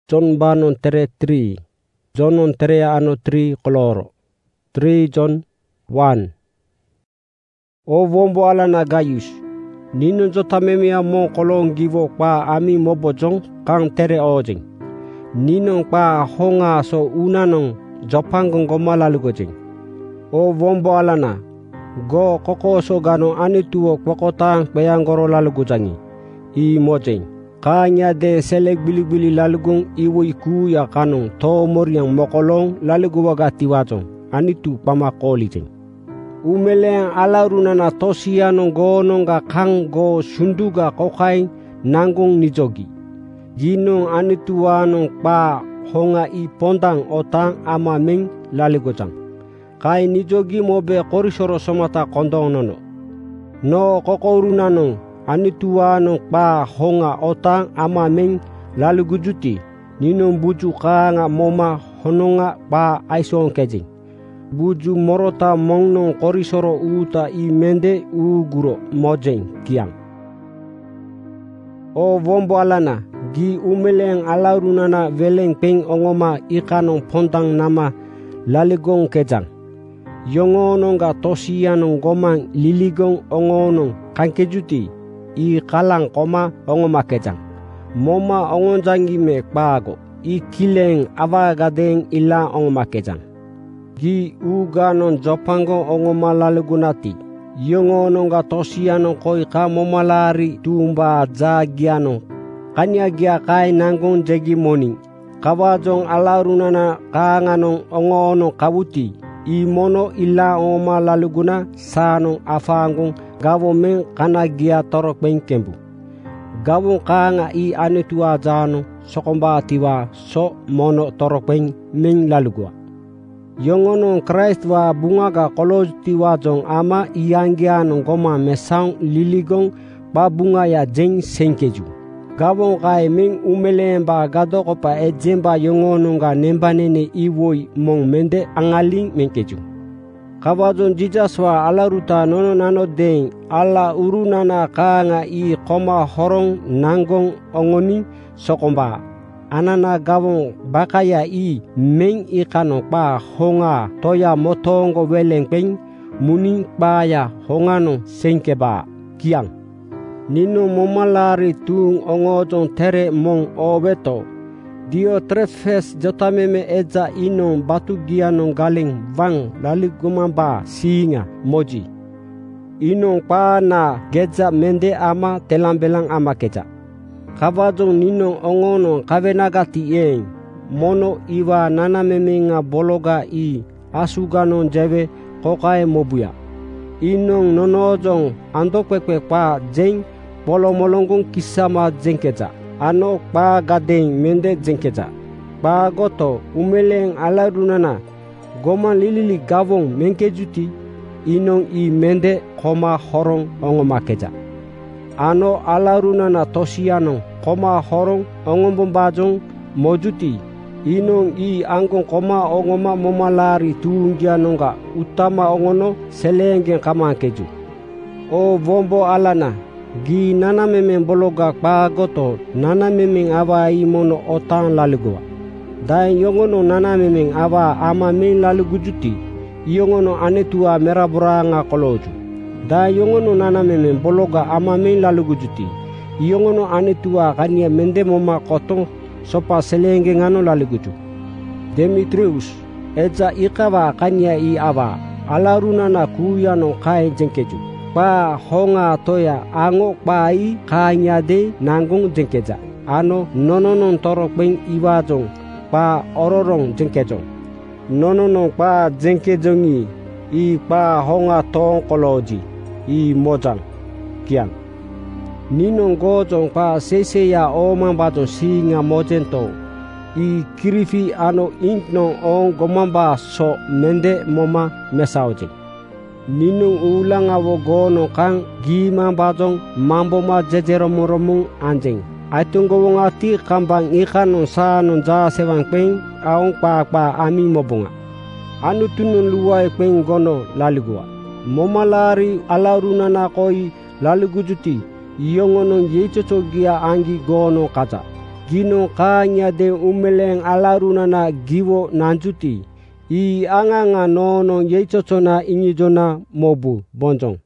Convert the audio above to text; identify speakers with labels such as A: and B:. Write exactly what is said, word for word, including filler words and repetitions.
A: John banon tere tri. John tere ano tri koloro. Tri John one. O vombo alana Gaius. Nino jotamemia mo kolong givo pa ami mobojong kang tere ojing. Nino pa honga so unanong jopangong gomalalugojing. O vombo alana. Go koko so gano anituo kwakotang bayangoro lalugojangi. I mojing. Kanya de selek bili-bili lalugung iwo iku ya kanong to moriang mokolong laluguwaga tiwajong. Anitu pamakolijing. Umeleang alaruna na tosia nonggo nongga kang go sunduga kokain nanggung nijogi. Ginong anitua nong pa honga i pondang otang ama ming laligojang. Kai nijogi mobe korisoro somata kondong nono. No kokoruna nong anitua nong pa honga otang ama ming lalugujuti. Ninong buju kanga moma hononga pa aisong kejing. Buju morota mongnong korisoro uta i mende uguro mojeng kiang. O vombo alana gi umeleng alarunana veleng peng ongoma ikanong pontang nama laligong kejang. Yongonong ga tosianong gomang liligong ongonong kankejuti i kalang koma ongoma kejang. Moma ongonjangi me kpago i kileng avagadeng ila ongoma kejang. Gi uganon jopango ongoma lalugunati. Yongononga tosianong koi ka momalari tumba jagiano. Kanya gia kai nanggung jegi moning. Kawajong alarunana kanganong ongono kabuti. I mono ila ongoma laluguna sanong afangung gawo meng kana gia torok beng kembu. Gawo kanga i anetua jano sokomba tiwa so mono torok beng meng lalugua. Yongonong Christ wa bungaga koloj tiwajong ama ianggianong goma mesang liligong ba bunga ya jeng sengkeju. Gawong kai ming umelemba gadoko pa ejemba yongonong ga nembanene iwoi mong mende angaling mengkeju. Kawajon Jesus wa alaruta nono nano deng ala urunana kanga i koma horong nanggong ongoni sokomba. Anana gawong bakaya i meng ikano pa honga toya motongo weleng peng muning paya hongano sengkeba kiang. Nino momalari tung ongojong tere mong obeto. Dio trefes jotameme eja inong batu gianong galing vang laligumamba singa moji. Inong pa na geja mende ama telambelang ama keja. Kawajong ninong ongono kavenagati eng mono iwa nanamemenga bologa i asuganon jeve kokae mobuya. Inong nonojong andokwekwe pa jeng polomolongkong kisama jengkeja. Ano pa gadeng mende jengkeja. Pa goto umeleng alarunana goma lilili gawong mengkejuti inong i mende koma horong ongomakeja. Ano alarunana tosianong koma horong ongombajong mojuti inong i angkong koma ongoma momalari tuunggianongga utama ongono selenggen kamankeju. O vombo alana gi nanamemeng bologa pagoto nanamemeng awa i mono otang lalugoa. Daeng yongono nanamemeng awa ama meng lalugujuti yongono anetua meraburanga koloju. Da yongono nanamemeng bologa ama meng lalugujuti. Yongono anetua kania mende moma kotong sopa selenge ngano laluguju. Demetrius eja ikawa kania i awa alarunana kuyano kai jengkeju. Pa honga toya ango pa i kanya de nanggung jengkeja. Ano nononon torok beng iwajong pa ororong jengkejong. Nononon pa jengkejongi i pa honga tong koloji. I mojang kiang. Ninong gojong pa seseya omang bajong singa mojento. I kirifi ano inknong ong gomamba so mende moma mesaojing. Ninong ulang awo gono kang gima bajong mamboma jejeromoromong anjing. Aitung gowong ati kambang ikan non sa non ja sewang peng aong pa pa ami mobonga. Anu tunun luwai peng gono laligua. Momalari alarunana koi lalugujuti yongonong yecocogia anggi gono kaca. gino kanya de umeleng alarunana giwo nanjuti. I anganga no no yeichochona inyijona mobu bonjong.